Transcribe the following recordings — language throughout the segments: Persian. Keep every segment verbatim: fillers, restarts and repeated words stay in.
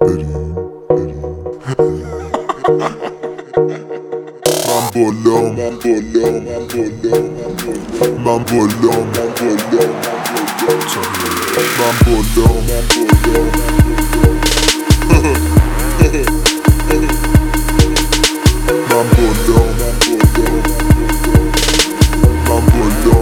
بالا من بالا من بالا من بالا من بالا من بالا من بالا من بالا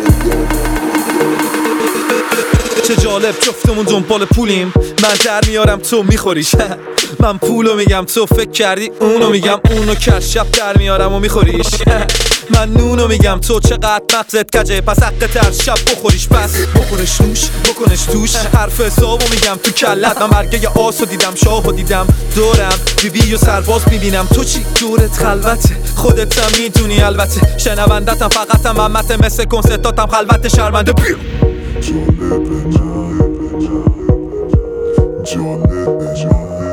چه جالب جفتمون دنبال پولیم، من در میارم تو میخوریش. من پولو میگم تو فکر کردی اونو میگم، اونو کر شب در میارم و میخوریش. من نونو میگم تو چقدر مغزت کجه، پس حق تر شب بخوریش. پس بخورش نوش بکنش توش، حرف حسابو میگم تو کلت. من برگه آسو دیدم شاهو دیدم دورم، بیبی و سرباز میبینم. تو چی دورت خلوته، خودت هم میدونی البته. شنوندتم فقطم همت، مثل کنسرتاتم خلوت شرمنده. جالبه جالبه جالبه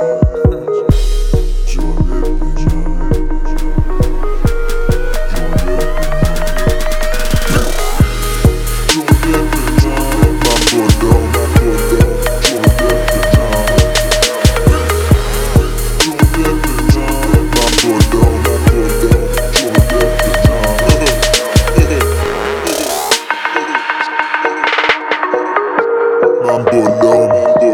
من بالا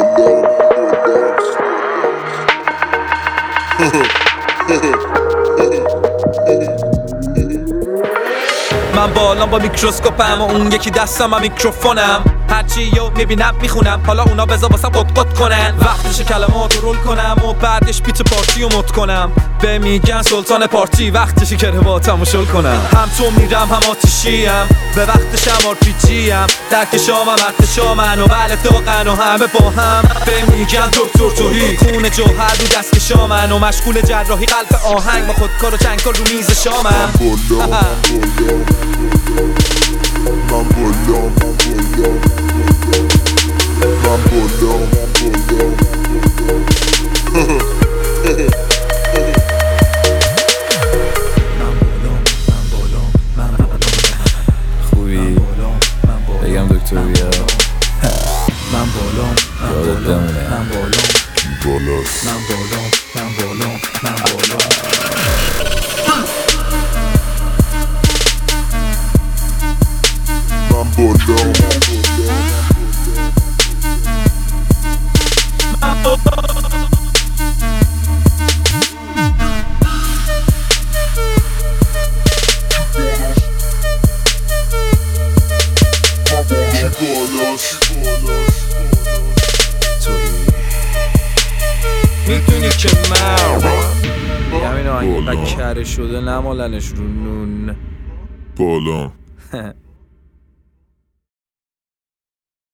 من بالام با میکروسکوپم و اون یکی دستم هم میکروفونم. هرچی یو میبینم میخونم، حالا اونا بذار واسم قط قط کنن. وقتش کلمات رو رول کنم و بعدش بیت پارتی رو مد کنم. به میگن سلطان پارتی، وقتشی که رواتمو شل کنم. هم تو میرم هم آتیشیم، به وقتش هم آر پی جیم. درک شامم مرد شامن و بله داغن و همه با هم. به میگن دکتر توهی، خون جوهر رو دست شامن و مشغول جراحی قلب آهنگ. با خودکار و چنگکار رو میز شامم. من بالا من بالا خوبی؟ بگم دکتر بیا. من بالا یادت بمونه من بالا کی بالاست من بالا من بالا من بالا من بالا میدونی که من همین آهنگ کره شده نمالنش رو نون بالا